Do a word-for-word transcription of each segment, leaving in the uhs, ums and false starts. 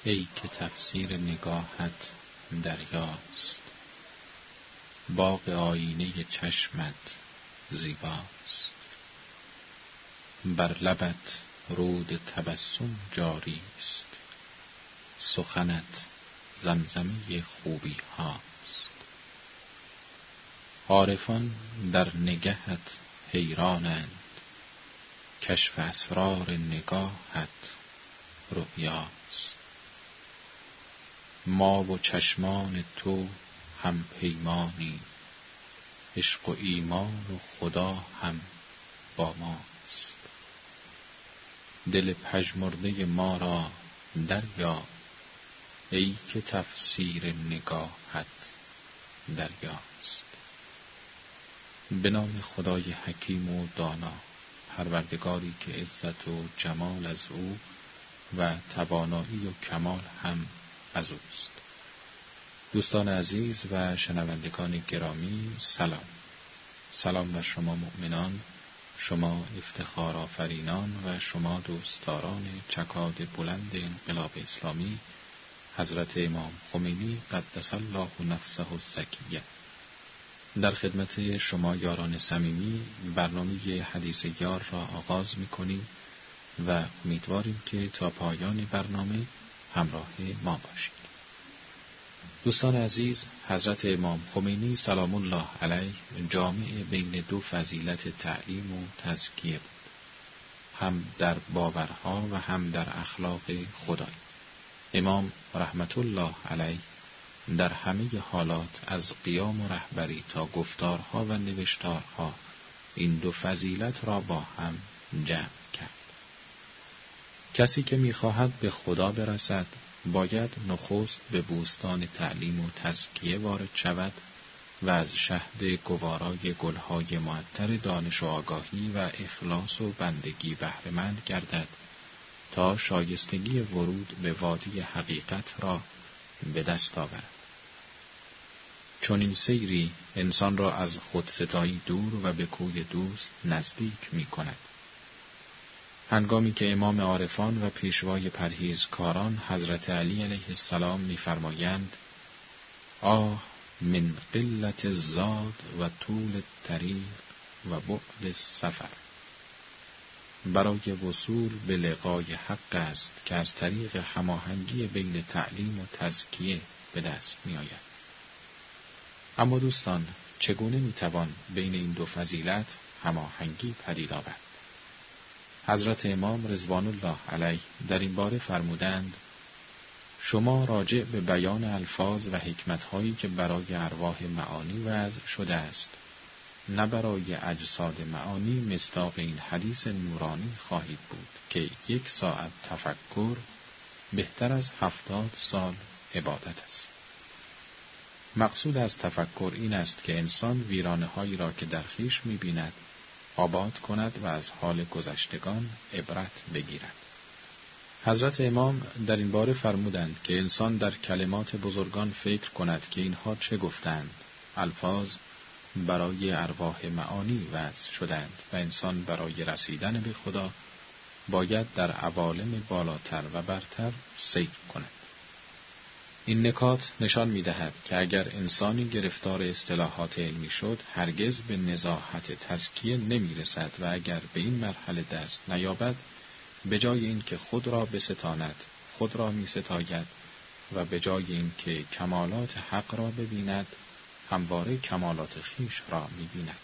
ای که تفسیر نگاهت دریاست، باغ آیینه چشمت زیباست. بر لبت رود تبسم جاری است، سخنت زمزمه خوبی هاست. عارفان در نگهت حیرانند، کشف اسرار نگاهت رؤیاست. ما و چشمان تو هم پیمانی، عشق و ایمان و خدا هم با ماست. دل پژمرده ما را دریاب، ای که تفسیر نگاهت دریاست. به نام خدای حکیم و دانا، پروردگاری که عزت و جمال از او و توانایی و کمال هم از اوست. دوستان عزیز و شنوندگان گرامی، سلام. سلام بر شما مؤمنان، شما افتخار آفرینان و شما دوستداران چکاد بلند انقلاب اسلامی حضرت امام خمینی قدس الله نفسه الزکیه. در خدمت شما یاران صمیمی برنامه حدیث یار را آغاز می‌کنیم و امیدواریم که تا پایان برنامه همراه ما باشید. دوستان عزیز، حضرت امام خمینی سلام الله علیه جامع بین دو فضیلت تعلیم و تزکیه بود، هم در باورها و هم در اخلاق خدایی. امام رحمت الله علیه در همه حالات از قیام و رهبری تا گفتارها و نوشتارها این دو فضیلت را با هم جمع کرد. کسی که می‌خواهد به خدا برسد باید نخست به بوستان تعلیم و تزکیه وارد شود و از شهد گوارای گلهای معطر دانش و آگاهی و اخلاص و بندگی بهره‌مند گردد تا شایستگی ورود به وادی حقیقت را به دست آورد. چون این سیری انسان را از خودستایی دور و به کوی دوست نزدیک می کند. هنگامی که امام عارفان و پیشوای پرهیزکاران حضرت علی علیه السلام می‌فرمایند: آه من قلت الزاد و طول الطریق و بعد السفر. برای وصول به لقای حق است که از طریق هماهنگی بین تعلیم و تزکیه به دست می‌آید. اما دوستان، چگونه می‌توان بین این دو فضیلت هماهنگی پدید آورد؟ حضرت امام رضوان الله علیه در این باره فرمودند: شما راجع به بیان الفاظ و حکمت‌هایی که برای ارواح معانی وضع شده است، نه برای اجساد معانی، مصداق این حدیث نورانی خواهید بود که یک ساعت تفکر بهتر از هفتاد سال عبادت است. مقصود از تفکر این است که انسان ویرانه‌هایی را که در خویش می‌بیند آباد کند و از حال گذشتگان عبرت بگیرد. حضرت امام در این باره فرمودند که انسان در کلمات بزرگان فکر کند که اینها چه گفتند. الفاظ برای ارواح معانی وضع شدند و انسان برای رسیدن به خدا باید در عوالم بالاتر و برتر سیر کند. این نکات نشان می‌دهد که اگر انسانی گرفتار اصطلاحات علمی شد هرگز به نزاهت تزکیه نمی‌رسد و اگر به این مرحله دست نیابد به جای این که خود را بستاند خود را می‌ستاید و به جای این که کمالات حق را ببیند همواره کمالات خویش را می‌بیند.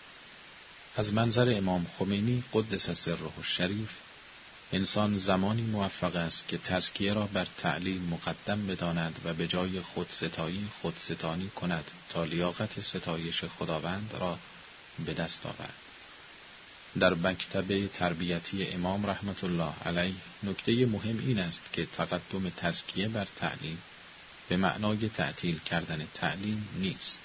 از منظر امام خمینی قدس سره الشریف انسان زمانی موفق است که تزکیه را بر تعلیم مقدم بداند و به جای خودستایی خودستانی کند تا لیاقت ستایش خداوند را به دست آورد. در مکتب تربیتی امام رحمت الله علیه نکته مهم این است که تقدم تزکیه بر تعلیم به معنای تعطیل کردن تعلیم نیست.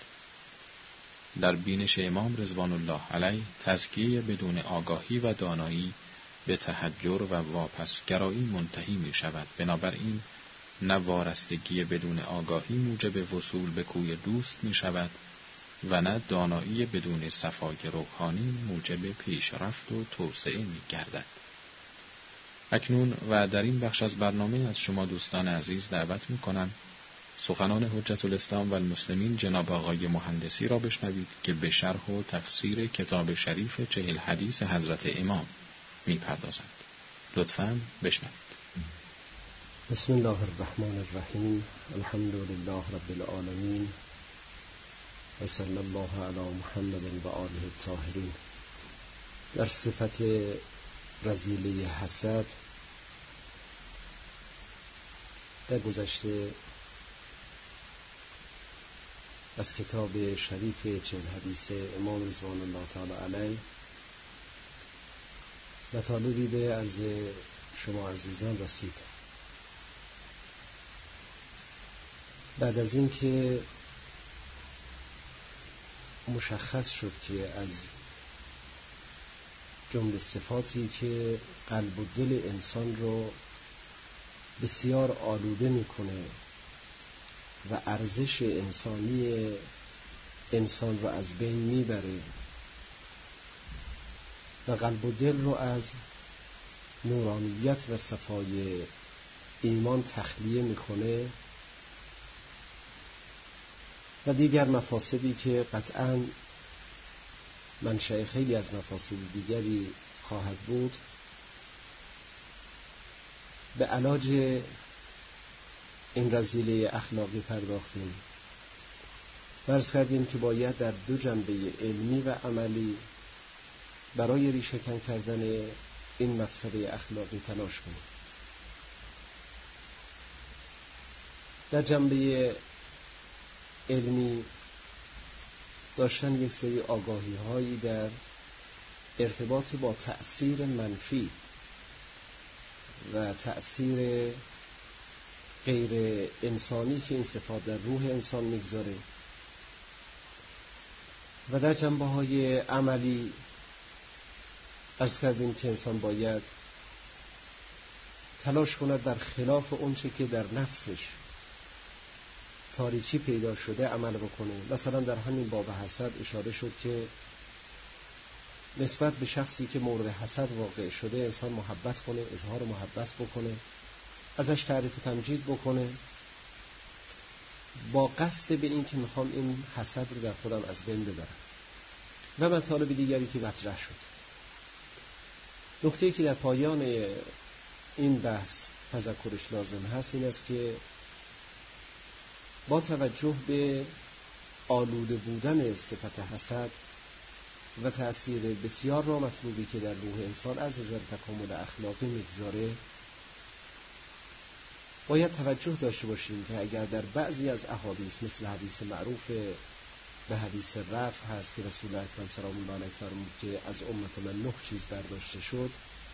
در بینش امام رضوان الله علیه تزکیه بدون آگاهی و دانایی به تحجر و واپسگرایی منتهی می شود. بنابراین نه وارستگی بدون آگاهی موجب وصول به کوی دوست می شود و نه دانایی بدون صفای روحانی موجب پیشرفت و توسعه می گردد. اکنون و در این بخش از برنامه از شما دوستان عزیز دعوت می‌کنم سخنان حجت الاسلام و المسلمین جناب آقای مهندسی را بشنوید که به شرح و تفسیر کتاب شریف چهل حدیث حضرت امام می‌پردازند. لطفاً بشنوید. بسم الله الرحمن الرحیم. الحمد لله رب العالمین و صلی الله علی محمد و آله الطاهرین. در صفت رذیله حسد در گذشته از کتاب شریف چهل حدیث امام رضوان الله تعالی علیه مطالبی به عرض شما عزیزان رسید. بعد از این که مشخص شد که از جمله صفاتی که قلب و دل انسان رو بسیار آلوده میکنه و ارزش انسانی انسان رو از بین میبره و قلب و دل رو از نورانیت و صفای ایمان تخلیه میکنه و دیگر مفاسدی که قطعاً منشأ خیلی از مفاسد دیگری خواهد بود، به علاج این رذیله اخلاقی پرداختیم. فرض کردیم که باید در دو جنبه علمی و عملی برای ریشه کن کردن این مفسده اخلاقی تلاش کنیم. در جنبه علمی داشتن یک سری آگاهی هایی در ارتباط با تأثیر منفی و تأثیر غیر انسانی که این صفات در روح انسان میگذاره و در جنبه های عملی عرض کردیم که انسان باید تلاش کند در خلاف اونچه که در نفسش تاریکی پیدا شده عمل بکنه. مثلا در همین باب حسد اشاره شد که نسبت به شخصی که مورد حسد واقع شده انسان محبت کنه، اظهار محبت بکنه، ازش تعریف و تمجید بکنه با قصد به این که میخوام این حسد رو در خودم از بین ببرم. و مطالب دیگری که مطرح شد. نکته‌ای که در پایان این بحث تذکرش لازم هست این است که با توجه به آلوده بودن صفت حسد و تأثیر بسیار نامطلوبی که در روح انسان از نظر تکامل اخلاقی میگذاره، باید توجه داشته باشیم که اگر در بعضی از احادیث مثل حدیث معروف به حدیث رفع هست که رسول اکرم سلام الله علیه فرمود که از امت من نه چیز برداشته شد،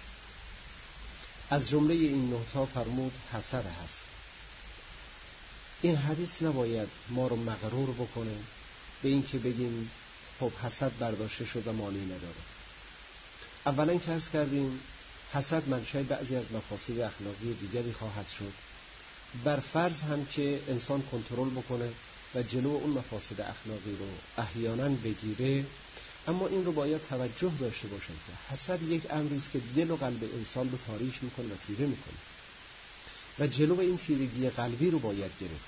از جمله این نه تا فرمود حسد هست. این حدیث نباید ما رو مغرور بکنه به این که بگیم خب حسد برداشته شد و مانعی نداره. اولا که عرض کردیم حسد منشأ بعضی از مفاسد اخلاقی دیگری خواهد شد، بر فرض هم که انسان کنترل بکنه و جلو اون مفاسد اخلاقی رو احیانا بگیره. اما این رو باید توجه داشته باشیم که حسد یک امری است که دل و قلب انسان رو تاریک میکنه و تیره میکنه و جلو این تیرگی قلبی رو باید گرفت.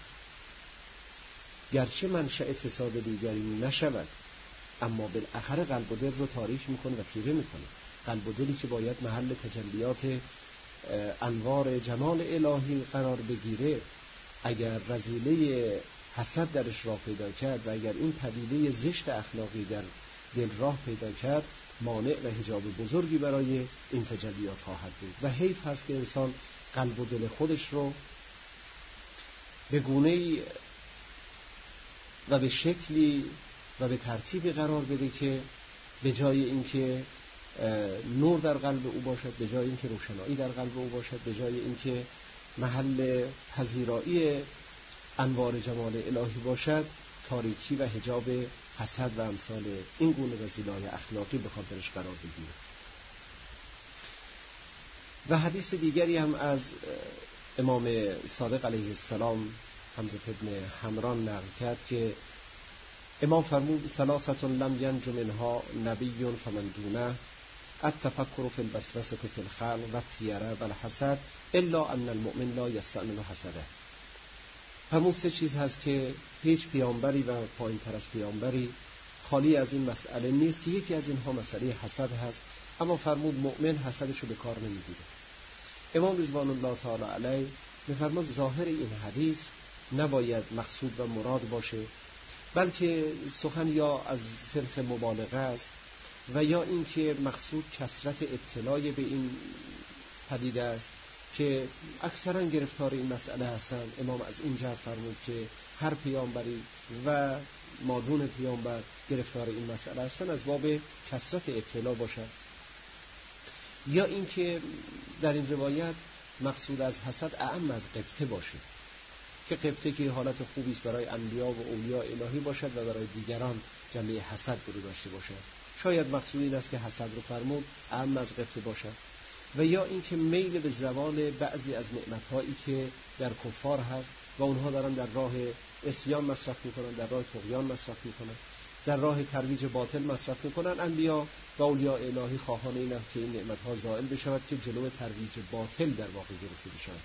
گرچه منشأ فساد دیگری نشود اما بالاخره قلب و دل رو تاریک میکنه و تیره میکنه. قلب و دلی که باید محل تجلیات انوار جمال الهی قرار بگیره، اگر رذیله حسد درش راه پیدا کرد و اگر این پدیده زشت اخلاقی در دل راه پیدا کرد، مانع و حجاب بزرگی برای این تجلیات خواهد بود و حیف هست که انسان قلب و دل خودش رو به گونه‌ای و به شکلی و به ترتیبی قرار بده که به جای اینکه نور در قلب او باشد، به جای اینکه روشنایی در قلب او باشد، به جای اینکه محل پذیرایی انوار جمال الهی باشد، تاریکی و حجاب حسد و امثال این گونه رذیله‌های اخلاقی به خاطرش قرار بگیره. و حدیث دیگری هم از امام صادق علیه السلام حمزه ابن حمران نقل کرد که امام فرمود ثلاثه لم ینج منها نبی فمن دونه التفکر فی الوسوسة فی الخلق و الطیره و الحسد الا ان المؤمن لا یستعمل حسده. همون سه چیز هست که هیچ پیامبری و پایین تر از پیامبری خالی از این مسئله نیست که یکی از اینها مسئله حسد هست، اما فرمود مؤمن حسدشو به کار نمیگیره. امام رضوان الله تعالی علیه می‌فرماد ظاهر این حدیث نباید مقصود و مراد باشه، بلکه سخن یا از صرف مبالغه است و یا اینکه مقصود کثرت اطلاع به این پدیده است که اکثرا گرفتار این مسئله هستند. امام از این جهت فرمود که هر پیامبری و مادون پیامبر گرفتار این مسئله هستند از باب کثرت اطلاع باشد، یا اینکه در این روایت مقصود از حسد اعم از غبطه باشه که غبطه که حالت خوبی است برای انبیا و اولیاء الهی باشد و برای دیگران جنبه حسد رو داشته باشد. شاید مقصود این است که حسد رو فرمود اعم از غبطه باشد، و یا اینکه میل به زوال بعضی از نعمت‌هایی که در کفار هست و اونها دارن در راه عصیان مصرف میکنن، در راه طغیان مصرف میکنن، در راه ترویج باطل مصرف میکنن. انبیا و اولیاء الهی خواهان این است که این نعمت‌ها زائل بشود که جلو ترویج باطل در واقع گرفته بشود.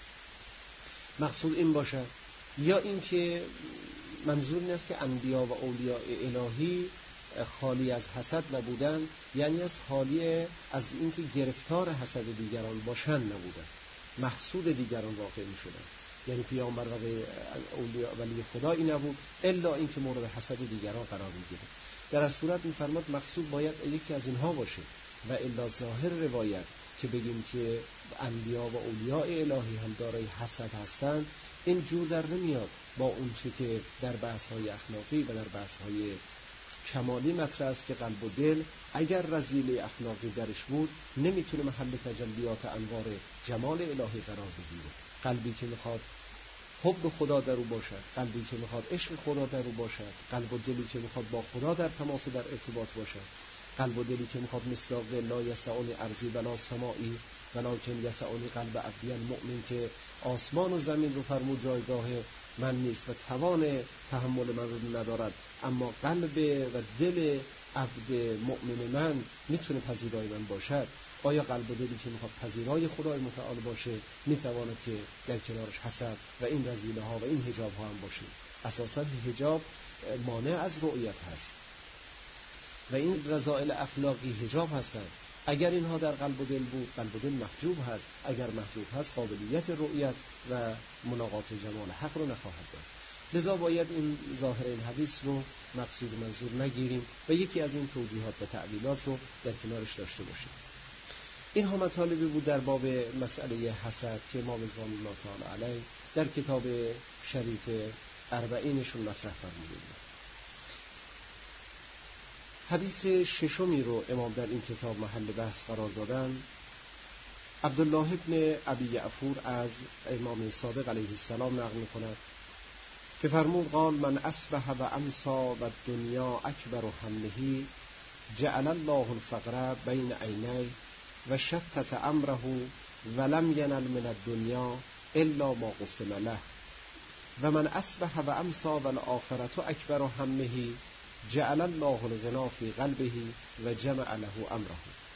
مقصود این باشد. یا اینکه منظور این است که انبیا و اولیاء الهی خالی از حسد نبودن، یعنی از خالی از اینکه گرفتار حسد دیگران باشن نبودن، محسود دیگران واقع می شدن. یعنی پیامبر و اولیاء ولی خدایی نبود الا اینکه مورد حسد دیگران قرار می گیره. در از صورت می فرماد مقصود باید یکی از اینها باشه و الا ظاهر روایت که بگیم که انبیا و اولیاء الهی هم دارای حسد هستند، این جور در نمیاد با اون چه که در بحث‌های اخلاقی و در بحث‌های کمالی مطرح است که قلب و دل اگر رذیله اخلاقی درش بود نمیتونه محل تجلیات انوار جمال الهی قرار بگیره. قلبی که میخواد حب خدا در او باشد، قلبی که میخواد عشق خدا در او باشد، قلب و دلی که میخواد با خدا در تماس در ارتباط باشد، قلب و دلی که میخواد مصداق لا یسعنی ارضی ولا سمائی ولکن یسعنی قلب عبدی المؤمن، که آسمان و زمین رو فرمود جایگاه من نیست و توان تحمل من رو ندارد، اما قلب و دل عبد مؤمن من میتونه پذیرای من باشد. آیا قلب و دلی که میخواد پذیرای خدای متعال باشه میتواند که در کنارش حسد و این رذیله ها و این حجاب ها هم باشه؟ اساسا حجاب مانع از رؤیت هست و این رذائل اخلاقی حجاب هستند. اگر اینها در قلب و دل بود، قلب و دل محجوب هست، اگر محجوب هست قابلیت رؤیت و ملاقات جمال حق رو نخواهد داشت. لذا باید این ظاهر این حدیث رو مقصود منظور نگیریم و یکی از این توضیحات و تعلیلات رو در کنارش داشته باشیم. اینها مطالبی بود در باب مسئله حسد که امام رضوان الله تعالی علیه در کتاب شریف اربعینشون مطرح فرمودند. حدیث ششمی رو امام در این کتاب محل بحث قرار دادن. عبدالله ابن ابی یعفور از امام صادق علیه السلام نقل می‌کند که فرمود قال من اصبح و امسا و دنیا اکبر همه جعل الله الفقر بین عینی و شتت امره ولم ینل من الدنیا الا ما قسم له و من اصبح و امسا و الآخرة اکبر همه جعل الله الغنا فی قلبه و جمع له امره.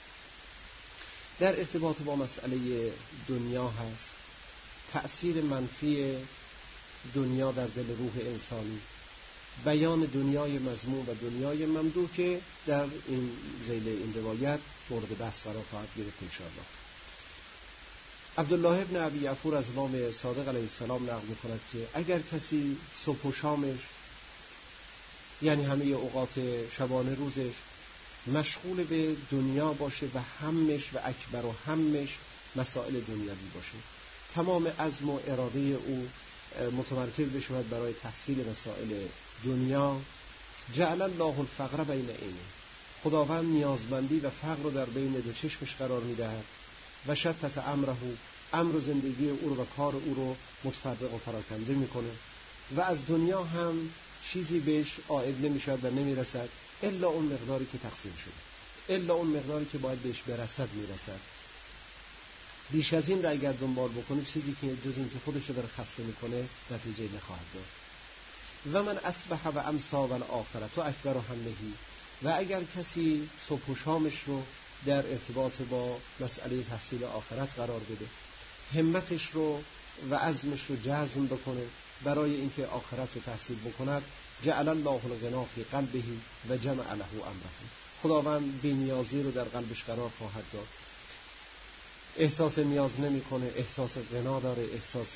در ارتباط با مسئله دنیا هست، تأثیر منفی دنیا در دل روح انسانی، بیان دنیای مذموم و دنیای ممدوح که در این ذیل این روایت مورد بحث قرار خواهد گرفت انشاءالله. عبدالله ابن ابی یعفور از امام صادق علیه السلام نقل می‌کند که اگر کسی صبح و شامش، یعنی همه اوقات شبانه روزش، مشغول به دنیا باشه و همش و اکبر و همش مسائل دنیوی باشه، تمام عزم و اراده او متمرکز بشود برای تحصیل مسائل دنیا، جعل الله الفقر بین عینه، خداوند نیازمندی و فقر رو در بین دو چشمش قرار میدهد و شتت امره، امر زندگی او رو و کار او رو متفرق و پراکنده میکنه و از دنیا هم چیزی بهش عائد نمیشد و نمیرسد الا اون مقداری که تقسیم شده، الا اون مقداری که باید بهش برسد میرسد. بیش از این را اگر دنبال بکنه چیزی که جز این که خودش رو داره خسته میکنه نتیجه نخواهد داد. و من اصبح و امسا و الآخرة اکبر همه، و اگر کسی صبح و شامش رو در ارتباط با مسئله تحصیل آخرت قرار بده، همتش رو و عزمش رو جزم بکنه برای اینکه آخرت رو تحصیل بکند. جعل الله الغنا فی قلبه و جمع له امره. خداوند بی‌نیازی رو در قلبش قرار خواهد داد. احساس نیاز نمی‌کنه، احساس غنا داره، احساس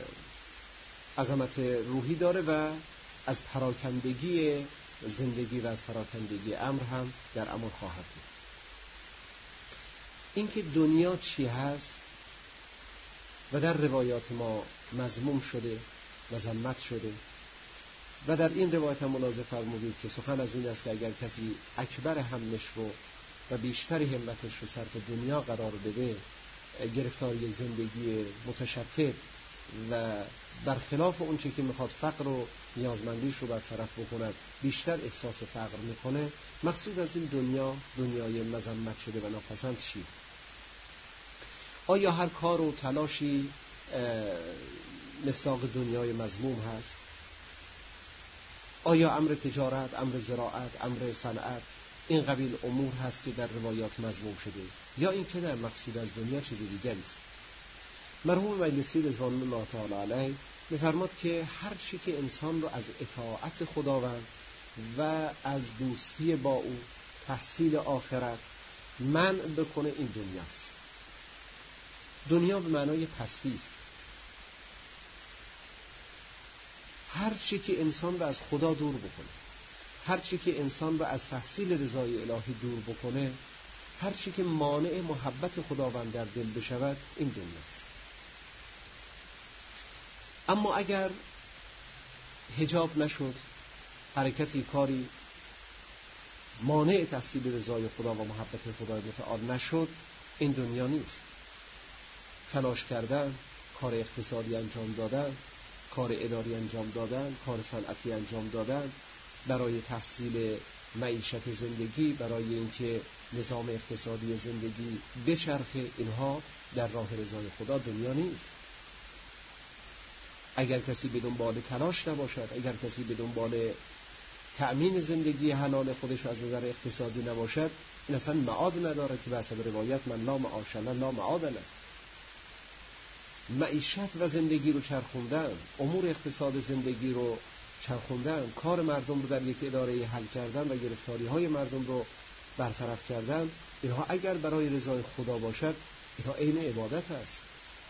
عظمت روحی داره و از پراکندگی زندگی و از پراکندگی امر هم در امان خواهد بود. اینکه دنیا چی هست و در روایات ما مذموم شده، مذمت شده و در این روایت هم ملاحظه فرمودید که سخن از این است که اگر کسی اکبر همش رو و بیشتر همتش رو صرف دنیا قرار بده، گرفتار یک زندگی متشتت و برخلاف اون چه که میخواد فقر و نیازمندیش رو برطرف بکند بیشتر احساس فقر میکنه. مقصود از این دنیا دنیای مذمت شده و ناپسند چی؟ آیا هر کار و تلاشی مصداق دنیای مذموم هست؟ آیا امر تجارت، امر زراعت، امر صنعت این قبیل امور هست که در روایات مذموم شده، یا این که در مقصود از دنیا چیز دیگری است؟ مرحوم مجلسی رضوان الله تعالی علیه می‌فرماد که هر چی که انسان رو از اطاعت خداوند و از دوستی با او، تحصیل آخرت منع بکنه این دنیاست. دنیا به معنای پستی است. هر چی که انسان رو از خدا دور بکنه، هر چی که انسان رو از تحصیل رضای الهی دور بکنه، هر چی که مانع محبت خداوند در دل بشود این دنیاست. اما اگر حجاب نشد، حرکتی کاری مانع تحصیل رضای خدا و محبت خدای متعال نشد این دنیا نیست. تلاش کردن، کار اقتصادی انجام دادن، کار اداری انجام دادن، کار صنعتی انجام دادن برای تحصیل معیشت زندگی، برای اینکه نظام اقتصادی زندگی بچرخه، اینها در راه رضای خدا دنیا نیست. اگر کسی به دنبال تلاش نباشد، اگر کسی به دنبال تأمین زندگی حلال خودش از نظر اقتصادی نباشد، این اصلا معاد نداره که به حسب روایت من لا معاش له لا معاد له. معیشت و زندگی رو چرخوندن، امور اقتصاد زندگی رو چرخوندن، کار مردم رو در یک اداره حل کردن و گرفتاری های مردم رو برطرف کردن، اینها اگر برای رضای خدا باشد اینها عین عبادت است.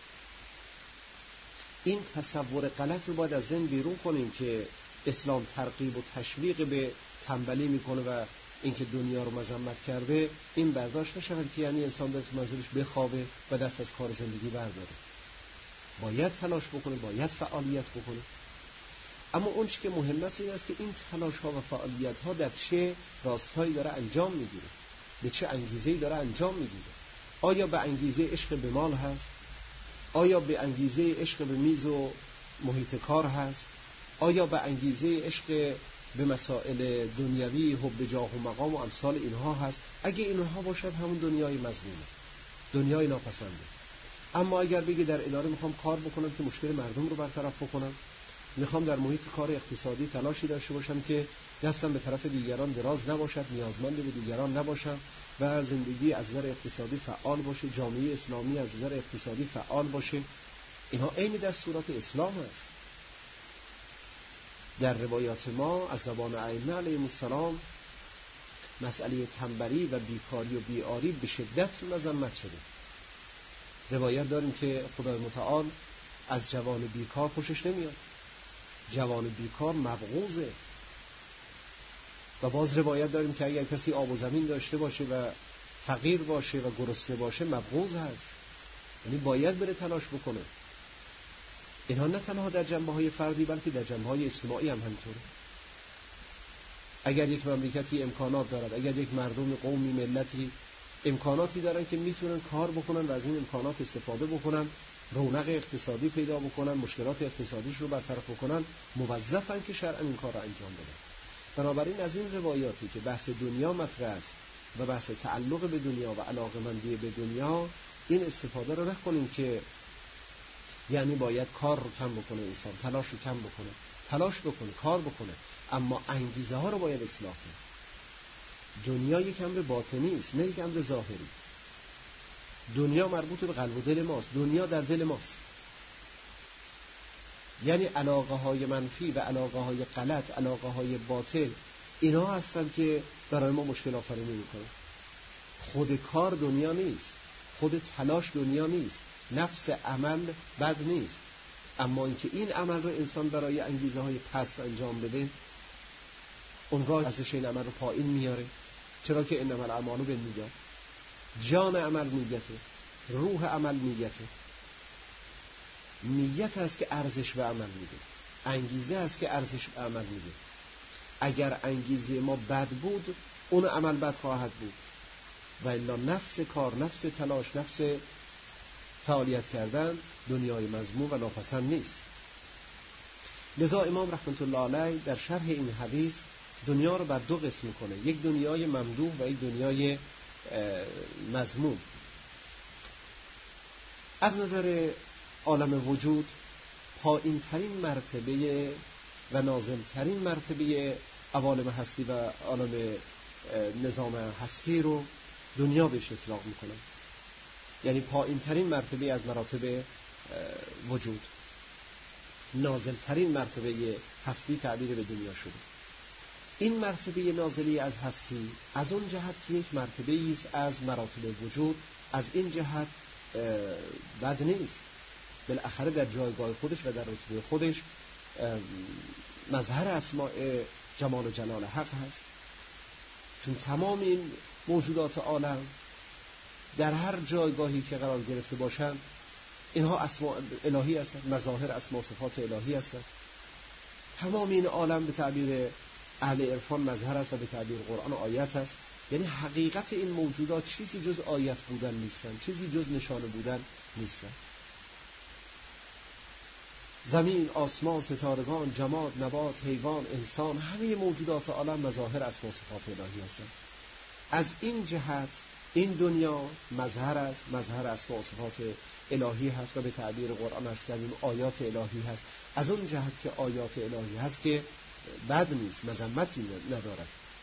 این تصور غلط رو باید از ذهن بیرون کنیم که اسلام ترغیب و تشویق به تنبلی میکنه و اینکه دنیا رو مذمت کرده این برداشت نشود که یعنی انسان در منزلش بخوابه و دست از کار زندگی برداره. باید تلاش بکنه، باید فعالیت بکنه. اما اون چی که مهم است این است که این تلاش ها و فعالیت ها در چه راستایی داره انجام میگیره، به چه انگیزه‌ای داره انجام میگیره. آیا به انگیزه عشق به مال هست؟ آیا به انگیزه عشق به میز و محیط کار هست؟ آیا به انگیزه عشق به مسائل دنیوی، حب جاه و مقام و امثال اینها هست؟ اگه اینها باشد همون دنیای مذمومه، دنیای ناپسنده. اما اگر بگی در اداره میخوام کار بکنم که مشکل مردم رو برطرف بکنم، میخوام در محیط کار اقتصادی تلاشی داشته باشم که دستم به طرف دیگران دراز نباشد، نیازمند به دیگران نباشم و زندگی از نظر اقتصادی فعال باشه، جامعه اسلامی از نظر اقتصادی فعال باشه، اینها عین دستورات اسلام است. در روایات ما از زبان ائمه علیهم السلام مسئله تنبلی و بیکاری و بیاری به شدت مذمت شده. روایت داریم که خدای متعال از جوان بیکار خوشش نمیاد، جوان بیکار مبغوضه. و باز روایت داریم که اگر کسی آب و زمین داشته باشه و فقیر باشه و گرسنه باشه مبغوض هست، یعنی باید بره تلاش بکنه. اینها نه تنها در جنبه های فردی بلکه در جنبه های اجتماعی هم همینطوره. اگر یک مملکتی امکانات دارد، اگر یک مردم قومی ملتی امکاناتی دارن که میتونن کار بکنن و از این امکانات استفاده بکنن، رونق اقتصادی پیدا بکنن، مشکلات اقتصادیش رو برطرف بکنن، موظفن که شرعاً این کار رو انجام بدن. بنابراین از این روایاتی که بحث دنیا مطرح است و بحث تعلق به دنیا و علاقه‌مندی به دنیا، این استفاده رو نکنیم که یعنی باید کار رو کم بکنه، انسان تلاش رو کم بکنه. تلاش بکنه، کار بکنه، اما انگیزه ها رو باید اصلاح کنه. دنیا یک امر باطنی است، نه یک امر ظاهری. دنیا مربوط به قلب و دل ماست، دنیا در دل ماست. یعنی علاقه های منفی و علاقه های غلط، علاقه های باطل، اینا هستن که برای ما مشکل آفرینی میکنن. خود کار دنیا نیست، خود تلاش دنیا نیست، نفس عمل بد نیست، اما اینکه این عمل رو انسان برای انگیزه های پست انجام بده، اون را ازش این عمل رو پایین میاره. چرا که انما الاعمال بالنیات، جان عمل نیته، روح عمل نیته. نیت است که ارزش به عمل میده، انگیزه است که ارزش به عمل میده. اگر انگیزه ما بد بود، اون عمل بد خواهد بود، و الا نفس کار، نفس تلاش، نفس فعالیت کردن دنیای مذموم و ناپسند نیست. لذا امام رحمت الله علیه در شرح این حدیث دنیا رو بر دو قسم میکنه، یک دنیای ممدوح و یک دنیای مذموم. از نظر عالم وجود پایین ترین مرتبه و نازل ترین مرتبه عوالم هستی و عالم نظام هستی رو دنیا بهش اطلاق میکنن، یعنی پایین ترین مرتبه از مراتب وجود، نازل ترین مرتبه هستی تعبیر به دنیا شده. این مرتبه نازلی از هستی از اون جهت که یک مرتبه ایست از مراتب وجود، از این جهت بد نیست، بالاخره در جایگاه خودش و در رتبه خودش مظهر اسماء جمال و جلال حق هست. چون تمام این موجودات عالم در هر جایگاهی که قرار گرفته باشند، اینها اسماء الهی هستند، مظاهر اسماء صفات الهی هستند. تمام این عالم به تعبیر اهل عرفان مظهر است و به تعبیر قرآن آیت است. یعنی حقیقت این موجودات چیزی جز آیت بودن نیستند، چیزی جز نشانه بودن نیستند. زمین، آسمان، ستارگان، جماد، نبات، حیوان، انسان، همه موجودات عالم مظاهر اسماء صفات الهی هستند. از این جهت این دنیا مظهر است، مظهر اسماء صفات الهی هست و به تعبیر قرآن است کردیم آیات الهی هست. از اون جهت که آیات الهی هست که بد نیست، مذمتی ندارد.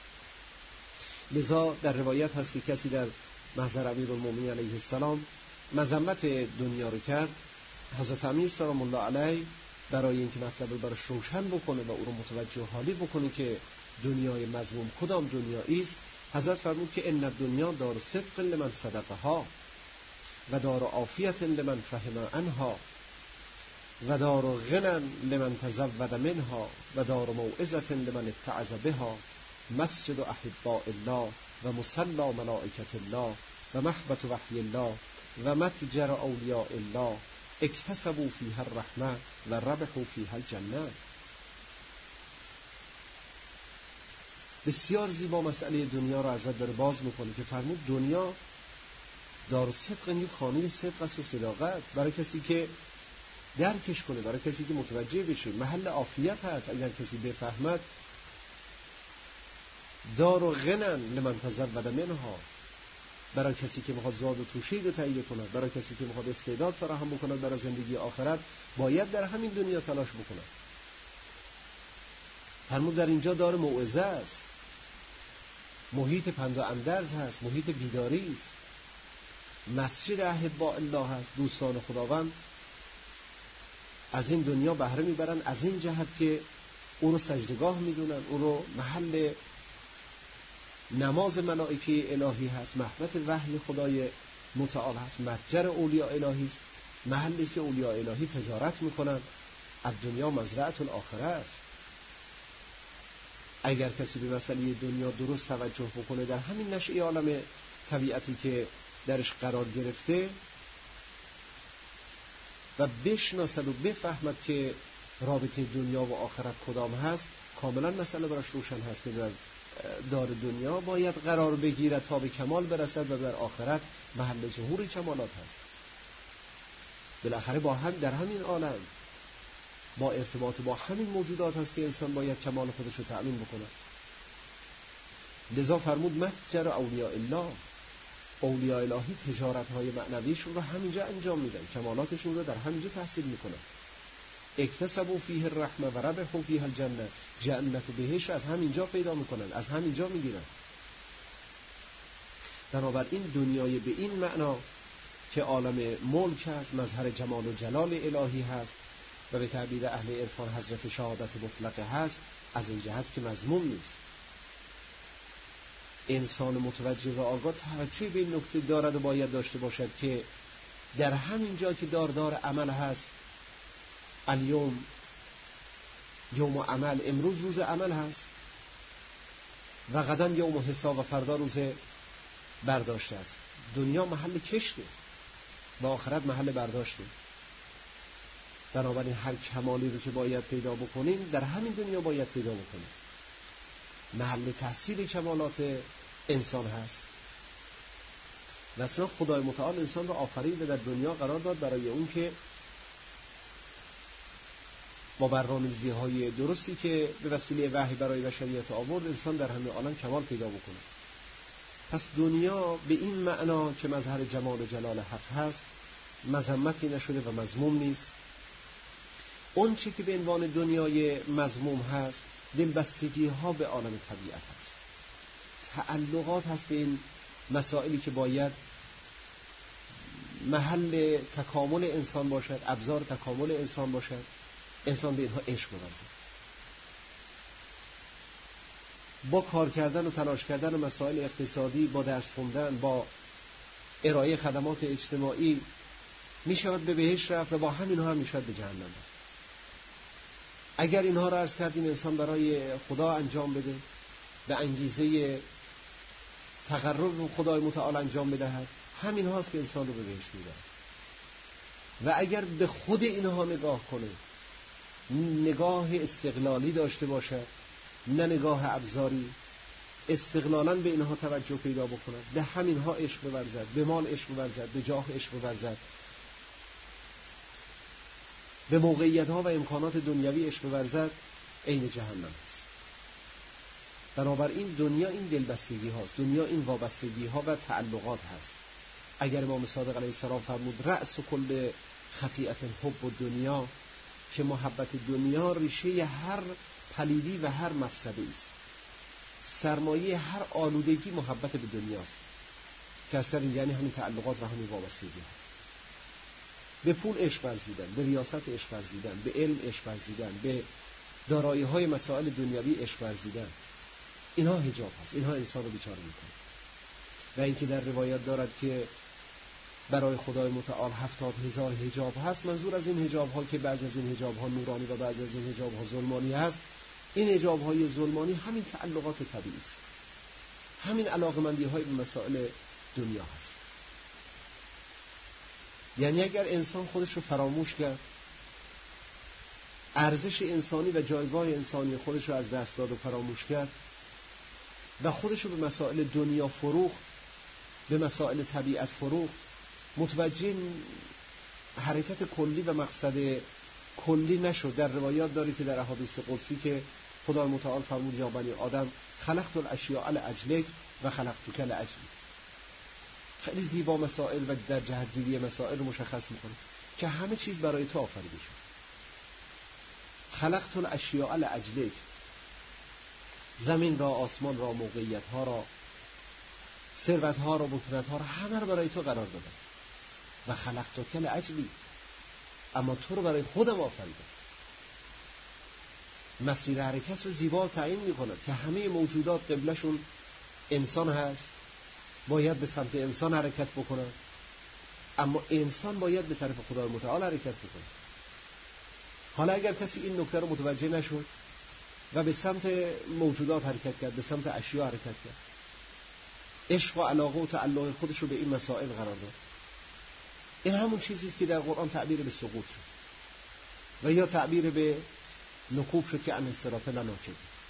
لذا در روایت هست که کسی در محضر امیرالمومنین علیه السلام مذمت دنیا رو کرد. حضرت امیر سلام الله علیه برای اینکه مطلب رو براش روشن بکنه و او رو متوجه حالی بکنه که دنیای مذموم کدام دنیایی است، حضرت فرمود که ان الدنیا دار صدق لمن صدقها و دار عافیت لمن فهم عنها و دار غنى لمن تزود منها و دار موعظة لمن اتعظ بها، مسجد احباء الله و مصلی ملائکة الله و محبت وحی الله و متجر اولیاء الله، اکتسبوا فیها الرحمه و ربحوا فیها الجنه. بسیار زیبا مسئله دنیا را ازت داره باز میکنه که فرمود دنیا دار صدق، این خانه صدق است و صداقت، برای کسی که درکش کنه، برای کسی که متوجه بشه، محل عافیت هست اگر کسی بفهمد. دار و غنن لمن تزود منها، برای کسی که میخواد زاد و توشید رو تهیه کند، برای کسی که میخواد استعداد فراهم بکند برای زندگی آخرت، باید در همین دنیا تلاش بکند. فرمود در اینجا دار موعظه است، محیط پند و اندرز هست، محیط بیداری است، مسجد احباء الله هست، دوستان خداوند از این دنیا بهره میبرن از این جهت که او رو سجدگاه میدونن، او رو محل نماز ملائکه الهی هست، محبت وحی خدای متعال هست، متجر اولیاء الهی است، محلی است که اولیاء الهی تجارت میکنن. از دنیا مزرعه الاخره است. اگر کسی به مسئله دنیا درست توجه بکنه در همین نشأه عالم طبیعتی که درش قرار گرفته و بشناسد و بفهمد که رابطه دنیا و آخرت کدام هست، کاملا مسئله براش روشن هست که در دار دنیا باید قرار بگیرد تا به کمال برسد و در آخرت محل ظهور کمالات هست. بالاخره با هم در همین عالم با ارتباط با همین موجودات هست که انسان باید کمال خودش رو تأمین بکنه. لذا فرمود متجر اولیاء الله، اولیاء الهی تجارت های معنویشون رو همینجا انجام میدن، کمالاتشون رو در همینجا تحصیل میکنن. اکتسبوا فیه الرحمه و ربحوا فیها الجنه، جنت و بهشت از همینجا پیدا میکنن، از همینجا میگیرن. بنابراین دنیای به این معنا که عالم ملک است، مظهر جمال و جلال الهی هست و به تعبیر اهل عرفان حضرت شهادت مطلقه هست، از این جهت که مذموم نیست. انسان متوجه و آگاه توجه به این نکته دارد و باید داشته باشد که در همین جا که داردار عمل هست، الیوم یوم عمل، امروز روز عمل هست و غداً یوم حساب و فردا روز برداشت است. دنیا محل کشته و آخرت محل برداشته. بنابراین هر کمالی رو که باید پیدا بکنیم در همین دنیا باید پیدا بکنیم. محل تحصیل کمالات انسان هست و اصلا خدای متعال انسان رو آفرید و در دنیا قرار داد برای اون که با برنامه‌ریزی های درستی که به وسیله وحی برای بشریت آورد، انسان در همه عالم کمال پیدا بکنه. پس دنیا به این معنا که مظهر جمال و جلال حق هست مذمتی نشده و مذموم نیست. اون چی که به عنوان دنیای مذموم هست دلبستگی ها به عالم طبیعت هست، تعلقات هست به این مسائلی که باید محل تکامل انسان باشد، ابزار تکامل انسان باشد. انسان به اینها عشق بورزد. با کار کردن و تلاش کردن و مسائل اقتصادی، با درس خوندن، با ارائه خدمات اجتماعی می شود به بهشت رفت و با همینها هم می شود به جهنم رفت. اگر اینها را عرض کردیم انسان برای خدا انجام بده، به انگیزه تقرب به خدای متعال انجام بدهد، همین هاست که انسان رو به بهشت می‌برد. و اگر به خود اینها نگاه کنه، نگاه استقلالی داشته باشد نه نگاه ابزاری، استقلالاً به اینها توجه پیدا بکند، به همینها عشق بورزد، به مال عشق بورزد، به جاه عشق بورزد، به موقعیت‌ها و امکانات دنیوی عشق بورزد، عین جهنم است. بنابراین دنیا این دلبستگی هاست، دنیا این وابستگی ها و تعلقات هست. اگر امام صادق علیه السلام فرمود رأس کل خطیئت حب و دنیا، که محبت دنیا ریشه هر پلیدی و هر مفسده است. سرمایه هر آلودگی محبت به دنیاست که اصلا یعنی همین تعلقات و همین وابستگی ها. به پول عشق ورزیدن، به ریاست عشق ورزیدن، به علم عشق ورزیدن، به دارایی های مسائل دنیوی عشق ورزیدن، اینها حجاب هست، اینها انسان رو بیچاره میکنه. و اینکه در روایت دارد که برای خدای متعال هفتاد هزار حجاب هست، منظور از این حجاب ها که بعض از این حجاب ها نورانی و بعض از این حجاب ها ظلمانی هست، این حجاب های ظلمانی همین تعلقات طبیعی است، همین علاقمندی های به مسائل دنیا هست. یعنی اگر انسان خودش رو فراموش کرد، ارزش انسانی و جایگاه انسانی خودش رو از دست داد و فراموش کرد و خودش رو به مسائل دنیا فروخت، به مسائل طبیعت فروخت، متوجه حرکت کلی و مقصد کلی نشد. در روایات داری که در احادیث قدسی که خدای متعال فرمود یا بنی آدم خلقت الاشیاء لاجلک و خلقتک لاجلی. خیلی زیبا مسائل و در جهتگیری مسائل رو مشخص میکنه که همه چیز برای تو آفریده شد. خلقت الاشیاء لاجلک، زمین را، آسمان را، موقعیت ها را، ثروت ها را، بکنت ها را، همه را برای تو قرار دادم و خلقتک لاجلی، اما تو رو برای خودم آفریدم. مسیر حرکت رو زیبا تعیین میکنه که همه موجودات قبلشون انسان هست، باید به سمت انسان حرکت بکنن، اما انسان باید به طرف خدای متعال حرکت بکنه. حالا اگر کسی این نکته رو متوجه نشد و به سمت موجودات حرکت کرد، به سمت اشیا حرکت کرد، عشق و علاقه و تعلق خودش رو به این مسائل قرار داد، این همون چیزی است که در قرآن تعبیر به سقوط شد و یا تعبیر به نکوب شد که ان الصراط لناکب.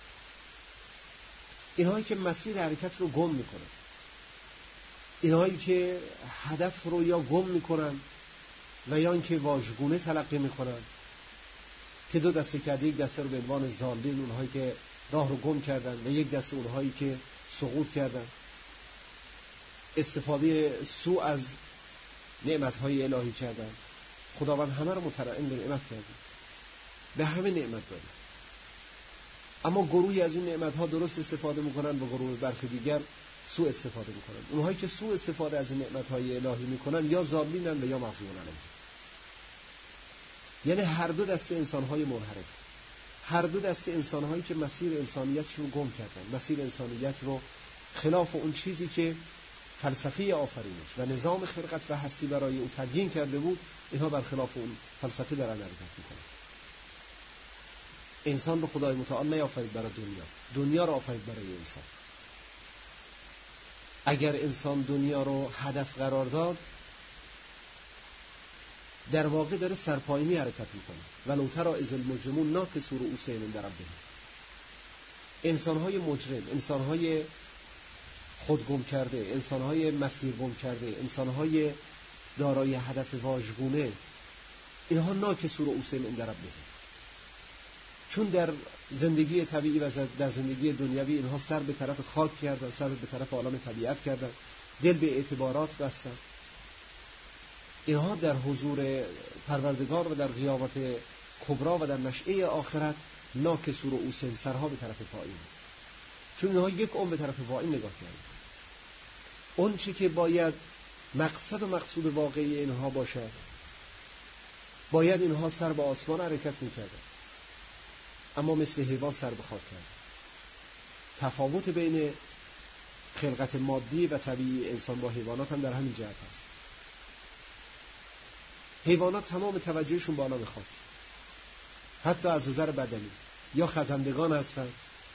اینهایی که مسیر حرکت رو گم میکنن، اینهایی که هدف رو یا گم میکنن و یا اینکه واژگونه تلقی میکنن، که دو دسته کرده، یک دسته رو به عنوان ضالین، اونهایی که راه رو گم کردن، و یک دسته اونهایی که سقوط کردن، استفاده سوء از نعمت‌های الهی کردن. خداوند همه رو مترعن به نعمت کرده، به همه نعمت داده، اما گروهی از این نعمت‌ها درست استفاده میکنن و گروه برخی دیگر سوء استفاده میکنن. اونهایی که سوء استفاده از این نعمتهای الهی میکنن یا ضالینن و یا مغضوبون علیهم. یعنی هر دو دسته انسانهای منحرف، هر دو دسته انسانهایی که مسیر انسانیت رو گم کردن، مسیر انسانیت رو خلاف اون چیزی که فلسفه آفرینش و نظام خلقت و هستی برای او تبیین کرده بود، اینها برخلاف اون فلسفه دارن حرکت میکنن. انسان رو خدای متعال نیافرید برای دنیا، دنیا رو آفرید برای انسان. اگر انسان دنیا رو هدف قرار داد، در واقع داره سرپایینی حرکت میکنه. ولو تری اذ المجرمون ناکسوا رؤوسهم عند ربهم. انسانهای مجرم، انسانهای خودگم کرده، انسانهای مسیر گم کرده، انسانهای دارای هدف واژگونه، اینها ناکسوا رؤوسهم عند ربهم. چون در زندگی طبیعی و در زندگی دنیوی اینها سر به طرف خاک کردن، سر به طرف عالم طبیعت کردن، دل به اعتبارات بستن. اینها در حضور پروردگار و در قیامت کبرا و در نشعه آخرت ناکسوا رؤوسهم، سرها به طرف پایین. چون اینها یک عمر به طرف پایین نگاه کردن. اون چی که باید مقصد و مقصود واقعی اینها باشد، باید اینها سر به آسمان حرکت میکردن، اما مثل حیوان سر به خاک کردن. تفاوت بین خلقت مادی و طبیعی انسان با حیوانات هم در همین جهت است. حیوانات تمام توجهشون بالا به خاک، حتی از نظر بدنی. یا خزندگان هستند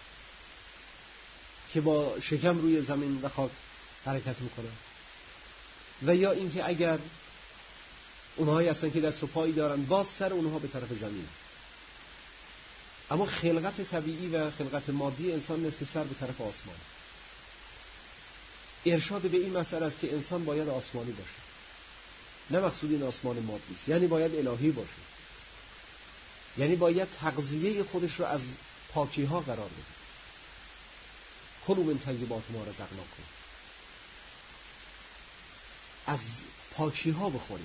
که با شکم روی زمین و خاک حرکت میکنن، و یا اینکه اگر اونهایی هستن که دست و پایی دارن، باز سر اونها به طرف زمین. اما خلقت طبیعی و خلقت مادی انسان نیست که سر به طرف آسمان. ارشاد به این مسئله است که انسان باید آسمانی باشه. نه مقصود این آسمان مادی است، یعنی باید الهی باشه. یعنی باید تغذیه خودش رو از پاکی ها قرار بده. کلوا من طیبات ما رزقناکم. از پاکی ها بخورید.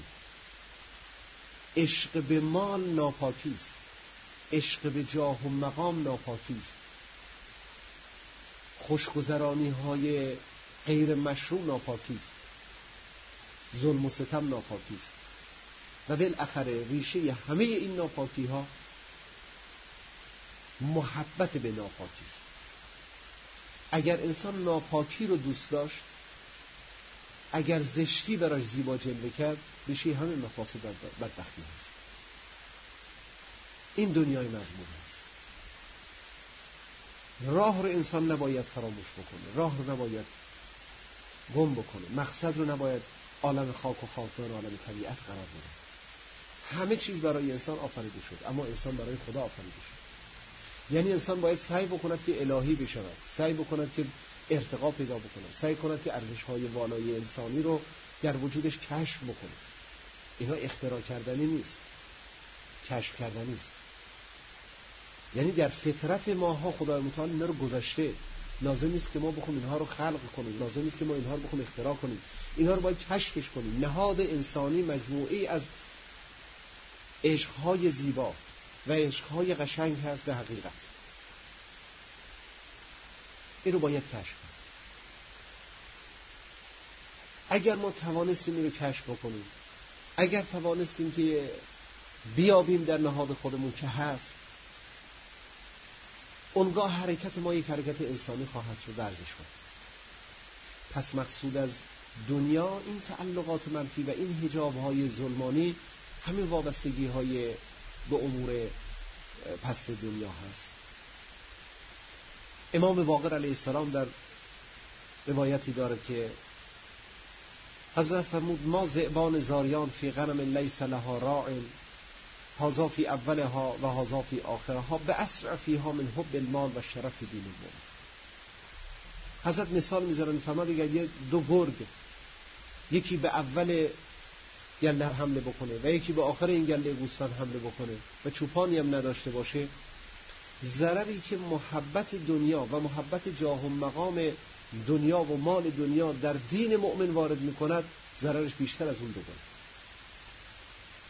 عشق به مال ناپاکی است، عشق به جاه و مقام ناپاکی است، خوشگذرانی های غیر مشروع ناپاکی است، ظلم و ستم ناپاکی است. و بالاخره ریشه همه این ناپاکی ها محبت به ناپاکی است. اگر انسان ناپاکی رو دوست داشت، اگر زشتی براش زیبا جلوه کرد، ریشه همه مفاسد بدبختی است. این دنیای مذموم است. راه رو انسان نباید فراموش بکنه، راه رو نباید گم بکنه، مقصد رو نباید عالم خاک و خاکدان عالم طبیعت قرار بده. همه چیز برای انسان آفریده شد، اما انسان برای خدا آفریده شد. یعنی انسان باید سعی بکند که الهی بشود، سعی بکند که ارتقا پیدا بکند، سعی کند که ارزش‌های والای انسانی رو در وجودش کشف بکنه. اینا اختراع کردنی نیست، کشف کردنی است. یعنی در فطرت ماها خدای متعال اینا رو گذاشته. لازم نیست که ما بخوام اینها رو خلق کنیم، لازم نیست که ما اینها رو بخوام اختراع کنیم. اینها رو باید کشفش کنیم. نهاد انسانی مجموعی از عشق‌های زیبا و عشق‌های قشنگ هست به حقیقت. این رو باید کشف کنیم. اگر ما توانستیم این رو کشف بکنیم، اگر توانستیم که بیابیم در نهاد خودمون که هست، اونگاه حرکت ما یک حرکت انسانی خواهد شد، ورزش کنیم. پس مقصود از دنیا این تعلقات منفی و این حجاب‌های ظلمانی، همین وابستگی‌های به امور پست دنیا هست. امام باقر علیه السلام در روایتی دارد که حضرت فرمود: ما ذئبان زاریان فی غنم لیس لها راع، هذا فی اولها و هذا فی آخرها، بأسرع فیها من حب المال و شرف دین المؤمن. حضرت مثال میذارن، فرمود اگر یه دو گرگ یکی به اول گله حمله بکنه و یکی به آخر این گله گوسفند حمله بکنه و چوپانی هم نداشته باشه، ضرری که محبت دنیا و محبت جاه و مقام دنیا و مال دنیا در دین مؤمن وارد میکند، ضررش بیشتر از اون دوگانه.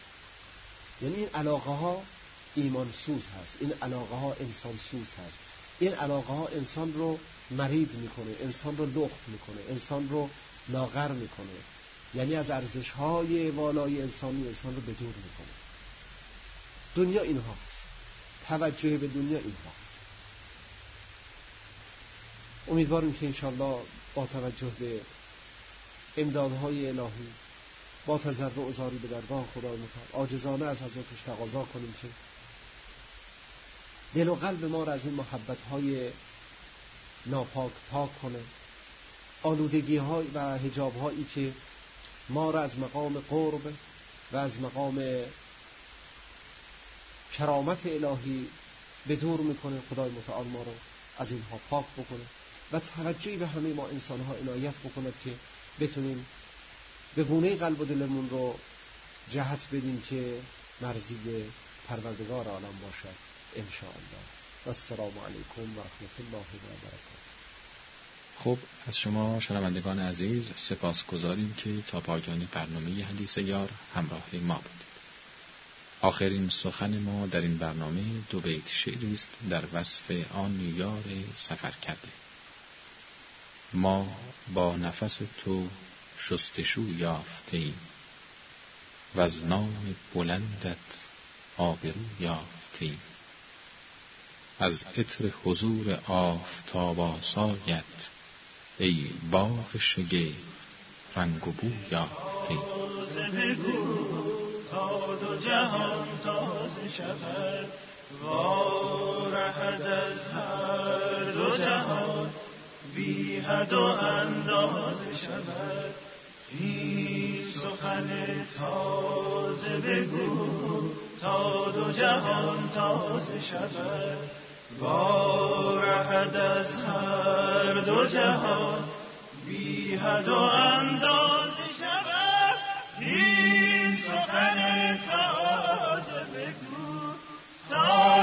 یعنی این علاقه ها ایمان سوز هست، این علاقه ها انسان سوز هست، این علاقه ها انسان رو مرید میکنه، انسان رو لخت میکنه، انسان رو لاغر میکنه، یعنی از ارزش های والای انسانی انسان رو به دور میکنه. دنیا اینها هست، توجه به دنیا اینها هست. امیدواریم که انشالله با توجه به امدادهای الهی، با تضرع و زاری به درگاه خدای متعال، عاجزانه از حضرتش تقاضا کنیم که دل و قلب ما را از این محبت‌های ناپاک پاک کنه، آلودگی‌های و حجاب‌هایی که ما را از مقام قرب و از مقام کرامت الهی به دور میکنه، خدای متعال ما رو از اینها پاک بکنه و توجهی به همه ما انسان‌ها عنایت بکنه که بتونیم به گونه قلب و دلمون رو جهت بدیم که مرضی پروردگار عالم باشد ان شاء الله. و السلام علیکم و رحمت الله و برکاته. خب از شما شنوندگان عزیز سپاسگزاریم که تا پایان برنامه حدیث یار همراه ما بودید. آخرین سخن ما در این برنامه دو بیت شعری است در وصف آن یار سفر کرده. ما با نفس تو شستشو یافتیم و از نام بلندت آبرو یافتیم. از عطر حضور آفتاب آسایت ای باغ شگفت رنگ و بو یافتیم. تا دو جهان تازه شود، وارهد از هر دو جهان بی حد و اندازه شود. این سخن تازه بگو تا دو جهان تازه شود، وارهد از هر دو جهان بی حد و اندازه شود. این سخن تازه بگو تا